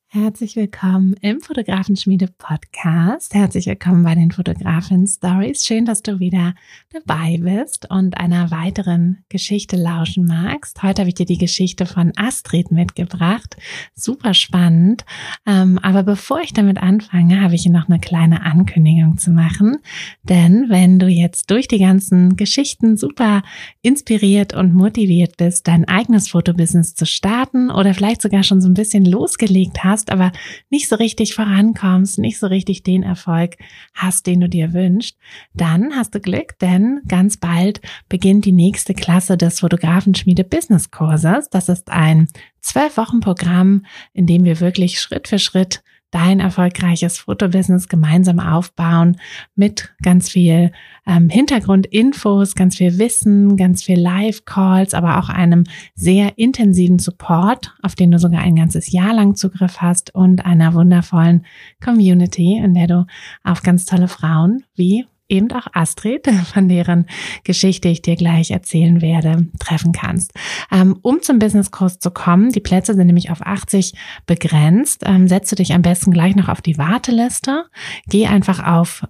Herzlich willkommen im Fotografenschmiede-Podcast. Herzlich willkommen bei den Fotografen-Stories. Schön, dass du wieder dabei bist und einer weiteren Geschichte lauschen magst. Heute habe ich dir die Geschichte von Astrid mitgebracht. Super spannend. Aber bevor ich damit anfange, habe ich hier noch eine kleine Ankündigung zu machen. Denn wenn du jetzt durch die ganzen Geschichten super inspiriert und motiviert bist, dein eigenes Fotobusiness zu starten oder vielleicht sogar schon so ein bisschen losgelegt hast, aber nicht so richtig vorankommst, nicht so richtig den Erfolg hast, den du dir wünschst, dann hast du Glück, denn ganz bald beginnt die nächste Klasse des Fotografenschmiede-Business-Kurses. Das ist ein 12-Wochen-Programm, in dem wir wirklich Schritt für Schritt dein erfolgreiches Fotobusiness gemeinsam aufbauen mit ganz viel Hintergrundinfos, ganz viel Wissen, ganz viel Live-Calls, aber auch einem sehr intensiven Support, auf den du sogar ein ganzes Jahr lang Zugriff hast und einer wundervollen Community, in der du auf ganz tolle Frauen wie eben auch Astrid, von deren Geschichte ich dir gleich erzählen werde, treffen kannst. Um zum Businesskurs zu kommen, die Plätze sind nämlich auf 80 begrenzt, setze dich am besten gleich noch auf die Warteliste. Geh einfach auf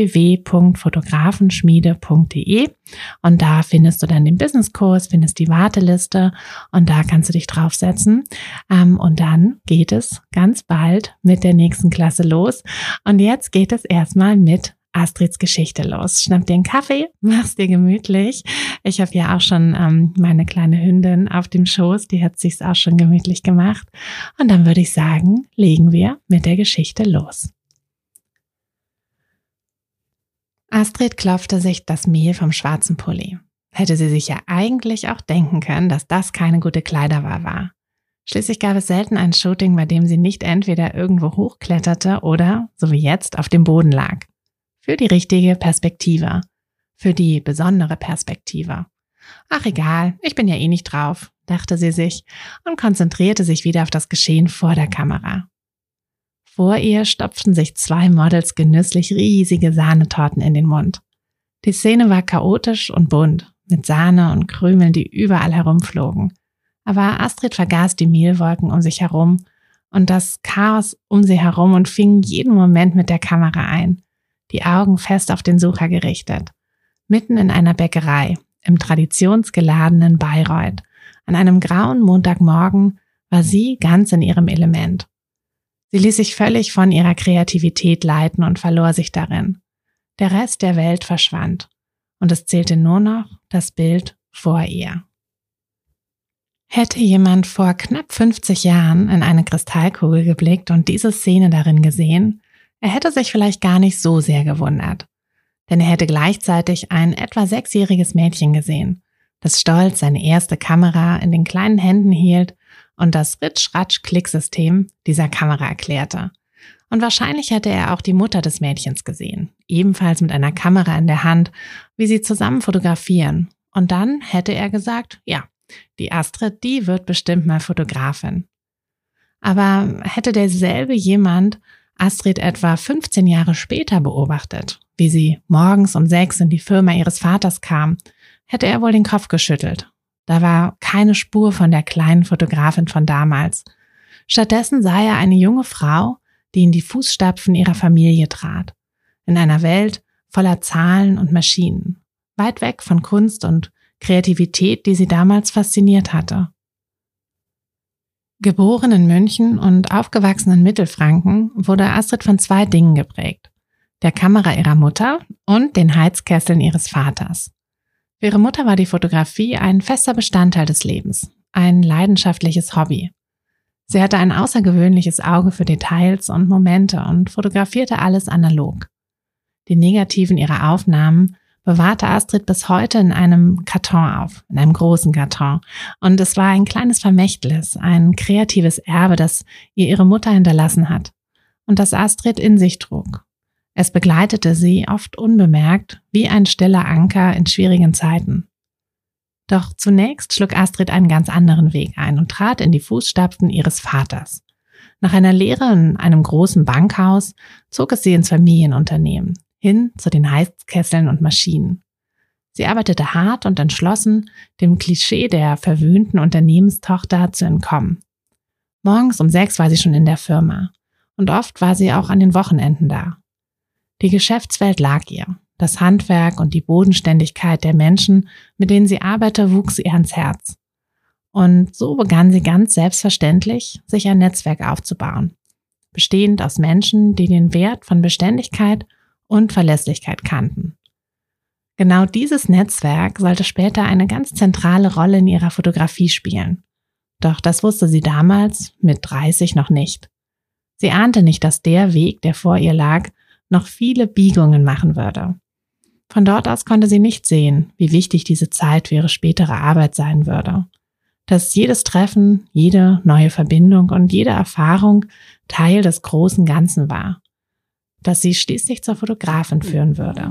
www.fotografenschmiede.de und da findest du dann den Businesskurs, findest die Warteliste und da kannst du dich draufsetzen. Und dann geht es ganz bald mit der nächsten Klasse los. Und jetzt geht es erstmal mit Astrids Geschichte los. Schnapp dir einen Kaffee, mach's dir gemütlich. Ich habe ja auch schon meine kleine Hündin auf dem Schoß, die hat sich's auch schon gemütlich gemacht. Und dann würde ich sagen, legen wir mit der Geschichte los. Astrid klopfte sich das Mehl vom schwarzen Pulli. Hätte sie sich ja eigentlich auch denken können, dass das keine gute Kleiderwahl war. Schließlich gab es selten ein Shooting, bei dem sie nicht entweder irgendwo hochkletterte oder, so wie jetzt, auf dem Boden lag. Für die richtige Perspektive. Für die besondere Perspektive. Ach egal, ich bin ja eh nicht drauf, dachte sie sich und konzentrierte sich wieder auf das Geschehen vor der Kamera. Vor ihr stopften sich 2 Models genüsslich riesige Sahnetorten in den Mund. Die Szene war chaotisch und bunt, mit Sahne und Krümeln, die überall herumflogen. Aber Astrid vergaß die Mehlwolken um sich herum und das Chaos um sie herum und fing jeden Moment mit der Kamera ein. Die Augen fest auf den Sucher gerichtet. Mitten in einer Bäckerei, im traditionsgeladenen Bayreuth, an einem grauen Montagmorgen, war sie ganz in ihrem Element. Sie ließ sich völlig von ihrer Kreativität leiten und verlor sich darin. Der Rest der Welt verschwand und es zählte nur noch das Bild vor ihr. Hätte jemand vor knapp 50 Jahren in eine Kristallkugel geblickt und diese Szene darin gesehen, er hätte sich vielleicht gar nicht so sehr gewundert, denn er hätte gleichzeitig ein etwa 6-jähriges Mädchen gesehen, das stolz seine erste Kamera in den kleinen Händen hielt und das Ritsch-Ratsch-Klick-System dieser Kamera erklärte. Und wahrscheinlich hätte er auch die Mutter des Mädchens gesehen, ebenfalls mit einer Kamera in der Hand, wie sie zusammen fotografieren. Und dann hätte er gesagt, ja, die Astrid, die wird bestimmt mal Fotografin. Aber hätte derselbe jemand Astrid etwa 15 Jahre später beobachtet, wie sie morgens um 6 in die Firma ihres Vaters kam, hätte er wohl den Kopf geschüttelt. Da war keine Spur von der kleinen Fotografin von damals. Stattdessen sah er eine junge Frau, die in die Fußstapfen ihrer Familie trat. In einer Welt voller Zahlen und Maschinen, weit weg von Kunst und Kreativität, die sie damals fasziniert hatte. Geboren in München und aufgewachsen in Mittelfranken, wurde Astrid von 2 Dingen geprägt: der Kamera ihrer Mutter und den Heizkesseln ihres Vaters. Für ihre Mutter war die Fotografie ein fester Bestandteil des Lebens, ein leidenschaftliches Hobby. Sie hatte ein außergewöhnliches Auge für Details und Momente und fotografierte alles analog. Die Negativen ihrer Aufnahmen bewahrte Astrid bis heute in einem Karton auf, in einem großen Karton. Und es war ein kleines Vermächtnis, ein kreatives Erbe, das ihr ihre Mutter hinterlassen hat und das Astrid in sich trug. Es begleitete sie oft unbemerkt, wie ein stiller Anker in schwierigen Zeiten. Doch zunächst schlug Astrid einen ganz anderen Weg ein und trat in die Fußstapfen ihres Vaters. Nach einer Lehre in einem großen Bankhaus zog es sie ins Familienunternehmen, hin zu den Heizkesseln und Maschinen. Sie arbeitete hart und entschlossen, dem Klischee der verwöhnten Unternehmenstochter zu entkommen. Morgens um 6 war sie schon in der Firma und oft war sie auch an den Wochenenden da. Die Geschäftswelt lag ihr. Das Handwerk und die Bodenständigkeit der Menschen, mit denen sie arbeitete, wuchs ihr ans Herz. Und so begann sie ganz selbstverständlich, sich ein Netzwerk aufzubauen, bestehend aus Menschen, die den Wert von Beständigkeit und Verlässlichkeit kannten. Genau dieses Netzwerk sollte später eine ganz zentrale Rolle in ihrer Fotografie spielen. Doch das wusste sie damals, mit 30, noch nicht. Sie ahnte nicht, dass der Weg, der vor ihr lag, noch viele Biegungen machen würde. Von dort aus konnte sie nicht sehen, wie wichtig diese Zeit für ihre spätere Arbeit sein würde. Dass jedes Treffen, jede neue Verbindung und jede Erfahrung Teil des großen Ganzen war. Dass sie schließlich zur Fotografin führen würde.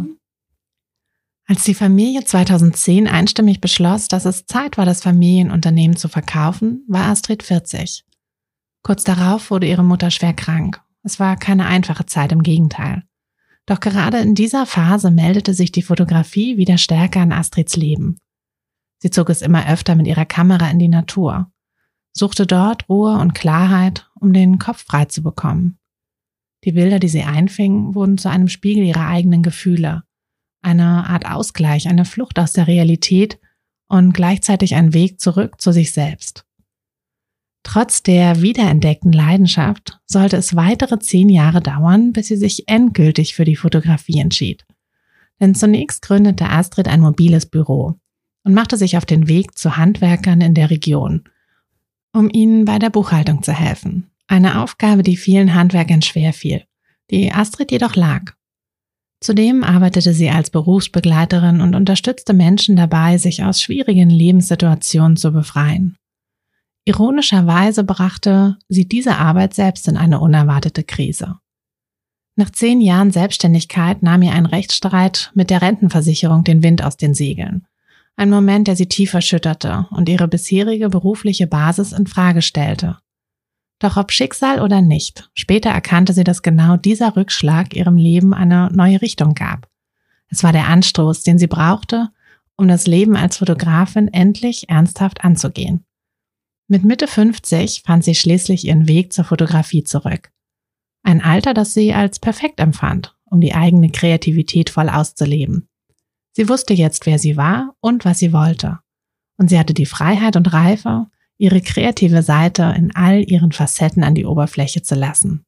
Als die Familie 2010 einstimmig beschloss, dass es Zeit war, das Familienunternehmen zu verkaufen, war Astrid 40. Kurz darauf wurde ihre Mutter schwer krank. Es war keine einfache Zeit, im Gegenteil. Doch gerade in dieser Phase meldete sich die Fotografie wieder stärker in Astrids Leben. Sie zog es immer öfter mit ihrer Kamera in die Natur, suchte dort Ruhe und Klarheit, um den Kopf frei zu bekommen. Die Bilder, die sie einfing, wurden zu einem Spiegel ihrer eigenen Gefühle, eine Art Ausgleich, eine Flucht aus der Realität und gleichzeitig ein Weg zurück zu sich selbst. Trotz der wiederentdeckten Leidenschaft sollte es weitere 10 Jahre dauern, bis sie sich endgültig für die Fotografie entschied. Denn zunächst gründete Astrid ein mobiles Büro und machte sich auf den Weg zu Handwerkern in der Region, um ihnen bei der Buchhaltung zu helfen. Eine Aufgabe, die vielen Handwerkern schwer fiel, die Astrid jedoch lag. Zudem arbeitete sie als Berufsbegleiterin und unterstützte Menschen dabei, sich aus schwierigen Lebenssituationen zu befreien. Ironischerweise brachte sie diese Arbeit selbst in eine unerwartete Krise. Nach 10 Jahren Selbstständigkeit nahm ihr ein Rechtsstreit mit der Rentenversicherung den Wind aus den Segeln. Ein Moment, der sie tief erschütterte und ihre bisherige berufliche Basis in Frage stellte. Doch ob Schicksal oder nicht, später erkannte sie, dass genau dieser Rückschlag ihrem Leben eine neue Richtung gab. Es war der Anstoß, den sie brauchte, um das Leben als Fotografin endlich ernsthaft anzugehen. Mit Mitte 50 fand sie schließlich ihren Weg zur Fotografie zurück. Ein Alter, das sie als perfekt empfand, um die eigene Kreativität voll auszuleben. Sie wusste jetzt, wer sie war und was sie wollte. Und sie hatte die Freiheit und Reife, ihre kreative Seite in all ihren Facetten an die Oberfläche zu lassen.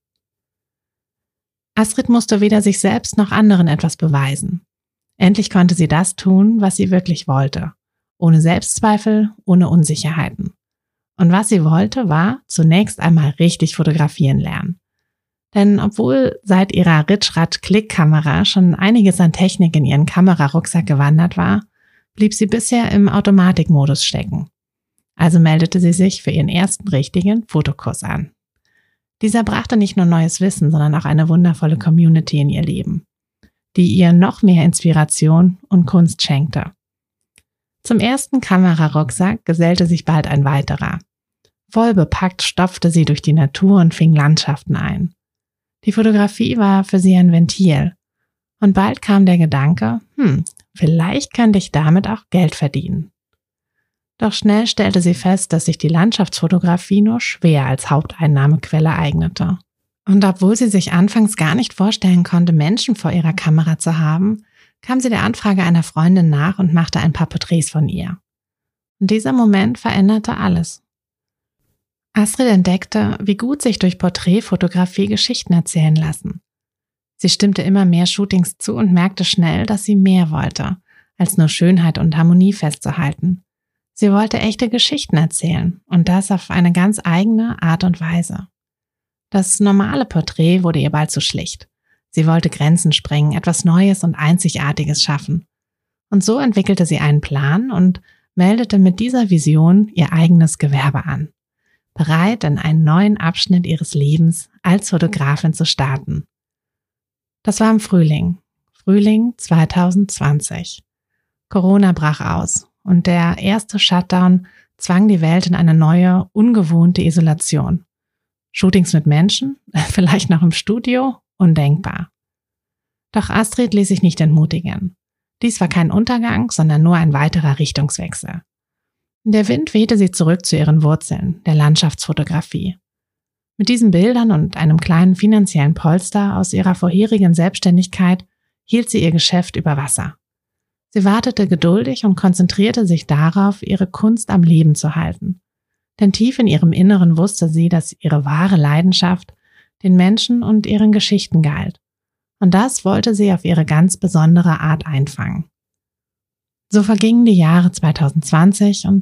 Astrid musste weder sich selbst noch anderen etwas beweisen. Endlich konnte sie das tun, was sie wirklich wollte. Ohne Selbstzweifel, ohne Unsicherheiten. Und was sie wollte, war zunächst einmal richtig fotografieren lernen. Denn obwohl seit ihrer Ritschrad-Klick-Kamera schon einiges an Technik in ihren Kamerarucksack gewandert war, blieb sie bisher im Automatikmodus stecken. Also meldete sie sich für ihren ersten richtigen Fotokurs an. Dieser brachte nicht nur neues Wissen, sondern auch eine wundervolle Community in ihr Leben, die ihr noch mehr Inspiration und Kunst schenkte. Zum ersten Kamerarucksack gesellte sich bald ein weiterer. Vollbepackt stopfte sie durch die Natur und fing Landschaften ein. Die Fotografie war für sie ein Ventil. Und bald kam der Gedanke, vielleicht könnte ich damit auch Geld verdienen. Doch schnell stellte sie fest, dass sich die Landschaftsfotografie nur schwer als Haupteinnahmequelle eignete. Und obwohl sie sich anfangs gar nicht vorstellen konnte, Menschen vor ihrer Kamera zu haben, kam sie der Anfrage einer Freundin nach und machte ein paar Porträts von ihr. Und dieser Moment veränderte alles. Astrid entdeckte, wie gut sich durch Porträtfotografie Geschichten erzählen lassen. Sie stimmte immer mehr Shootings zu und merkte schnell, dass sie mehr wollte, als nur Schönheit und Harmonie festzuhalten. Sie wollte echte Geschichten erzählen und das auf eine ganz eigene Art und Weise. Das normale Porträt wurde ihr bald zu schlicht. Sie wollte Grenzen sprengen, etwas Neues und Einzigartiges schaffen. Und so entwickelte sie einen Plan und meldete mit dieser Vision ihr eigenes Gewerbe an. Bereit, in einen neuen Abschnitt ihres Lebens als Fotografin zu starten. Das war im Frühling 2020. Corona brach aus und der erste Shutdown zwang die Welt in eine neue, ungewohnte Isolation. Shootings mit Menschen, vielleicht noch im Studio, undenkbar. Doch Astrid ließ sich nicht entmutigen. Dies war kein Untergang, sondern nur ein weiterer Richtungswechsel. Der Wind wehte sie zurück zu ihren Wurzeln, der Landschaftsfotografie. Mit diesen Bildern und einem kleinen finanziellen Polster aus ihrer vorherigen Selbstständigkeit hielt sie ihr Geschäft über Wasser. Sie wartete geduldig und konzentrierte sich darauf, ihre Kunst am Leben zu halten. Denn tief in ihrem Inneren wusste sie, dass ihre wahre Leidenschaft den Menschen und ihren Geschichten galt. Und das wollte sie auf ihre ganz besondere Art einfangen. So vergingen die Jahre 2020 und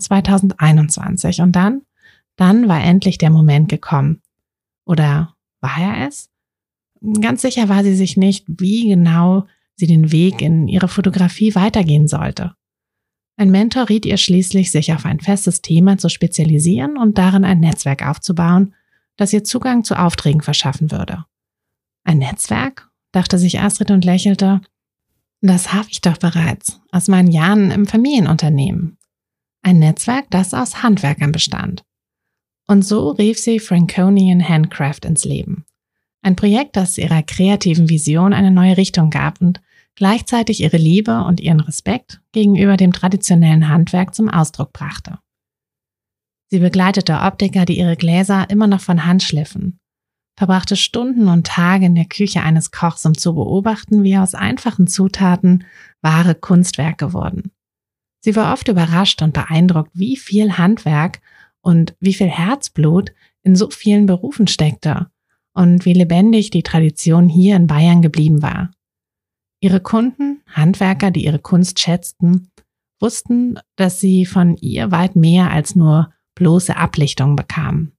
2021 und dann war endlich der Moment gekommen. Oder war er es? Ganz sicher war sie sich nicht, wie genau sie den Weg in ihre Fotografie weitergehen sollte. Ein Mentor riet ihr schließlich, sich auf ein festes Thema zu spezialisieren und darin ein Netzwerk aufzubauen, das ihr Zugang zu Aufträgen verschaffen würde. Ein Netzwerk? Dachte sich Astrid und lächelte. Das habe ich doch bereits aus meinen Jahren im Familienunternehmen. Ein Netzwerk, das aus Handwerkern bestand. Und so rief sie Franconian Handcraft ins Leben. Ein Projekt, das ihrer kreativen Vision eine neue Richtung gab und gleichzeitig ihre Liebe und ihren Respekt gegenüber dem traditionellen Handwerk zum Ausdruck brachte. Sie begleitete Optiker, die ihre Gläser immer noch von Hand schliffen, verbrachte Stunden und Tage in der Küche eines Kochs, um zu beobachten, wie aus einfachen Zutaten wahre Kunstwerke wurden. Sie war oft überrascht und beeindruckt, wie viel Handwerk und wie viel Herzblut in so vielen Berufen steckte und wie lebendig die Tradition hier in Bayern geblieben war. Ihre Kunden, Handwerker, die ihre Kunst schätzten, wussten, dass sie von ihr weit mehr als nur bloße Ablichtung bekamen.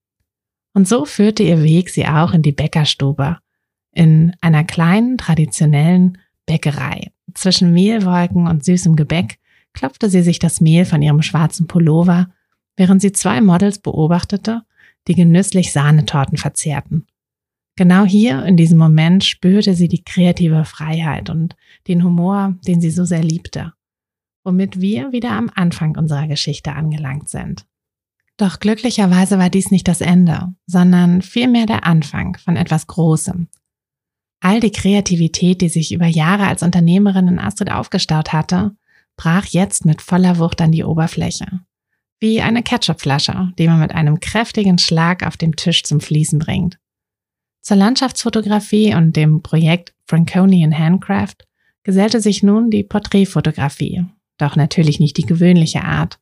Und so führte ihr Weg sie auch in die Bäckerstube, in einer kleinen, traditionellen Bäckerei. Zwischen Mehlwolken und süßem Gebäck klopfte sie sich das Mehl von ihrem schwarzen Pullover, während sie 2 Models beobachtete, die genüsslich Sahnetorten verzehrten. Genau hier, in diesem Moment, spürte sie die kreative Freiheit und den Humor, den sie so sehr liebte, womit wir wieder am Anfang unserer Geschichte angelangt sind. Doch glücklicherweise war dies nicht das Ende, sondern vielmehr der Anfang von etwas Großem. All die Kreativität, die sich über Jahre als Unternehmerin in Astrid aufgestaut hatte, brach jetzt mit voller Wucht an die Oberfläche. Wie eine Ketchupflasche, die man mit einem kräftigen Schlag auf dem Tisch zum Fließen bringt. Zur Landschaftsfotografie und dem Projekt Franconian Handcraft gesellte sich nun die Porträtfotografie, doch natürlich nicht die gewöhnliche Art.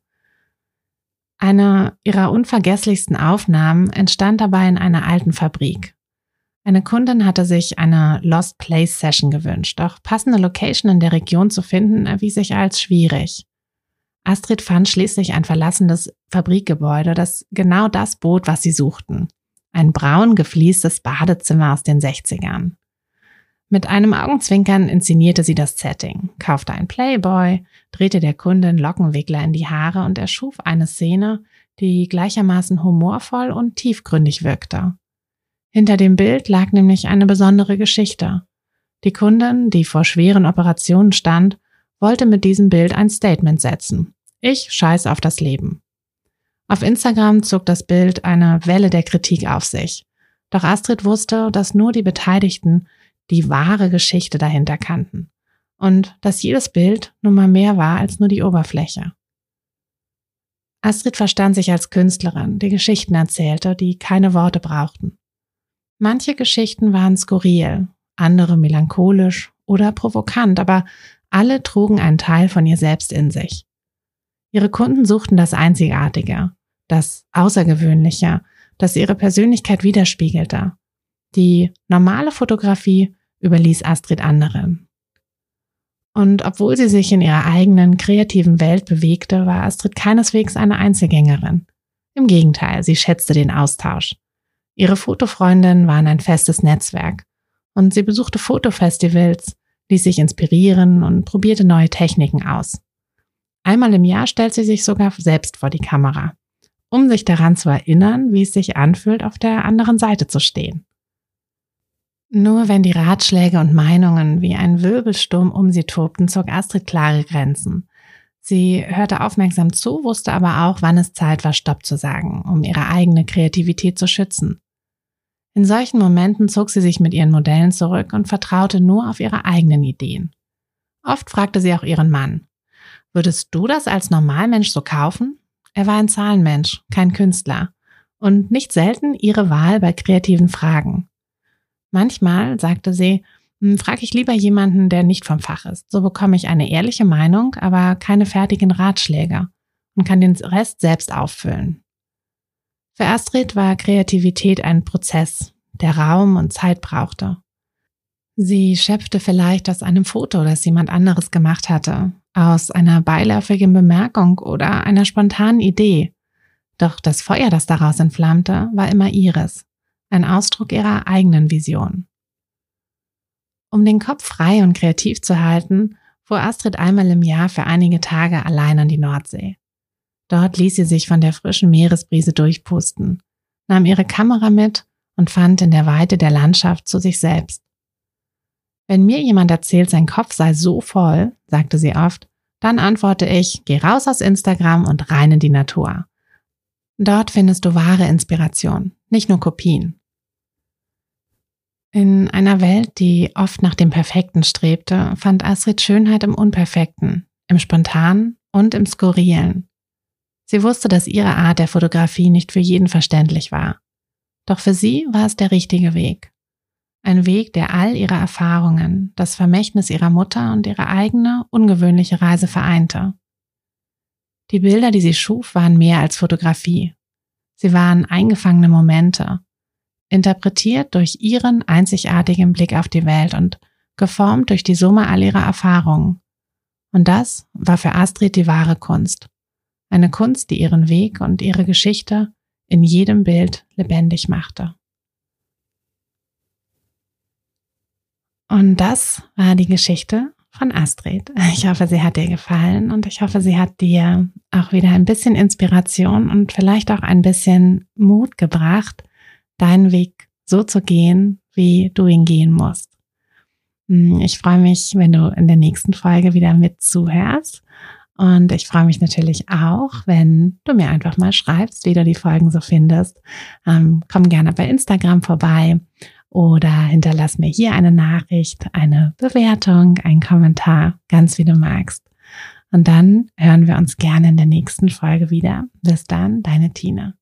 Eine ihrer unvergesslichsten Aufnahmen entstand dabei in einer alten Fabrik. Eine Kundin hatte sich eine Lost Place Session gewünscht, doch passende Location in der Region zu finden erwies sich als schwierig. Astrid fand schließlich ein verlassenes Fabrikgebäude, das genau das bot, was sie suchten. Ein braun gefliestes Badezimmer aus den 60ern. Mit einem Augenzwinkern inszenierte sie das Setting, kaufte ein Playboy, drehte der Kundin Lockenwickler in die Haare und erschuf eine Szene, die gleichermaßen humorvoll und tiefgründig wirkte. Hinter dem Bild lag nämlich eine besondere Geschichte. Die Kundin, die vor schweren Operationen stand, wollte mit diesem Bild ein Statement setzen. Ich scheiße auf das Leben. Auf Instagram zog das Bild eine Welle der Kritik auf sich. Doch Astrid wusste, dass nur die Beteiligten die wahre Geschichte dahinter kannten und dass jedes Bild nun mal mehr war als nur die Oberfläche. Astrid verstand sich als Künstlerin, die Geschichten erzählte, die keine Worte brauchten. Manche Geschichten waren skurril, andere melancholisch oder provokant, aber alle trugen einen Teil von ihr selbst in sich. Ihre Kunden suchten das Einzigartige, das Außergewöhnliche, das ihre Persönlichkeit widerspiegelte. Die normale Fotografie überließ Astrid anderen. Und obwohl sie sich in ihrer eigenen kreativen Welt bewegte, war Astrid keineswegs eine Einzelgängerin. Im Gegenteil, sie schätzte den Austausch. Ihre Fotofreundinnen waren ein festes Netzwerk und sie besuchte Fotofestivals, ließ sich inspirieren und probierte neue Techniken aus. Einmal im Jahr stellt sie sich sogar selbst vor die Kamera, um sich daran zu erinnern, wie es sich anfühlt, auf der anderen Seite zu stehen. Nur wenn die Ratschläge und Meinungen wie ein Wirbelsturm um sie tobten, zog Astrid klare Grenzen. Sie hörte aufmerksam zu, wusste aber auch, wann es Zeit war, Stopp zu sagen, um ihre eigene Kreativität zu schützen. In solchen Momenten zog sie sich mit ihren Modellen zurück und vertraute nur auf ihre eigenen Ideen. Oft fragte sie auch ihren Mann: Würdest du das als Normalmensch so kaufen? Er war ein Zahlenmensch, kein Künstler. und nicht selten ihre Wahl bei kreativen Fragen. Manchmal, sagte sie, frage ich lieber jemanden, der nicht vom Fach ist. So bekomme ich eine ehrliche Meinung, aber keine fertigen Ratschläge und kann den Rest selbst auffüllen. Für Astrid war Kreativität ein Prozess, der Raum und Zeit brauchte. Sie schöpfte vielleicht aus einem Foto, das jemand anderes gemacht hatte, aus einer beiläufigen Bemerkung oder einer spontanen Idee. Doch das Feuer, das daraus entflammte, war immer ihres, ein Ausdruck ihrer eigenen Vision. Um den Kopf frei und kreativ zu halten, fuhr Astrid einmal im Jahr für einige Tage allein an die Nordsee. Dort ließ sie sich von der frischen Meeresbrise durchpusten, nahm ihre Kamera mit und fand in der Weite der Landschaft zu sich selbst. Wenn mir jemand erzählt, sein Kopf sei so voll, sagte sie oft, dann antworte ich, geh raus aus Instagram und rein in die Natur. Dort findest du wahre Inspiration, nicht nur Kopien. In einer Welt, die oft nach dem Perfekten strebte, fand Astrid Schönheit im Unperfekten, im Spontanen und im Skurrilen. Sie wusste, dass ihre Art der Fotografie nicht für jeden verständlich war. Doch für sie war es der richtige Weg. Ein Weg, der all ihre Erfahrungen, das Vermächtnis ihrer Mutter und ihre eigene, ungewöhnliche Reise vereinte. Die Bilder, die sie schuf, waren mehr als Fotografie. Sie waren eingefangene Momente, interpretiert durch ihren einzigartigen Blick auf die Welt und geformt durch die Summe all ihrer Erfahrungen. Und das war für Astrid die wahre Kunst. Eine Kunst, die ihren Weg und ihre Geschichte in jedem Bild lebendig machte. Und das war die Geschichte von Astrid. Ich hoffe, sie hat dir gefallen und ich hoffe, sie hat dir auch wieder ein bisschen Inspiration und vielleicht auch ein bisschen Mut gebracht, deinen Weg so zu gehen, wie du ihn gehen musst. Ich freue mich, wenn du in der nächsten Folge wieder mit zuhörst. Und ich freue mich natürlich auch, wenn du mir einfach mal schreibst, wie du die Folgen so findest. Komm gerne bei Instagram vorbei oder hinterlass mir hier eine Nachricht, eine Bewertung, einen Kommentar, ganz wie du magst. Und dann hören wir uns gerne in der nächsten Folge wieder. Bis dann, deine Tina.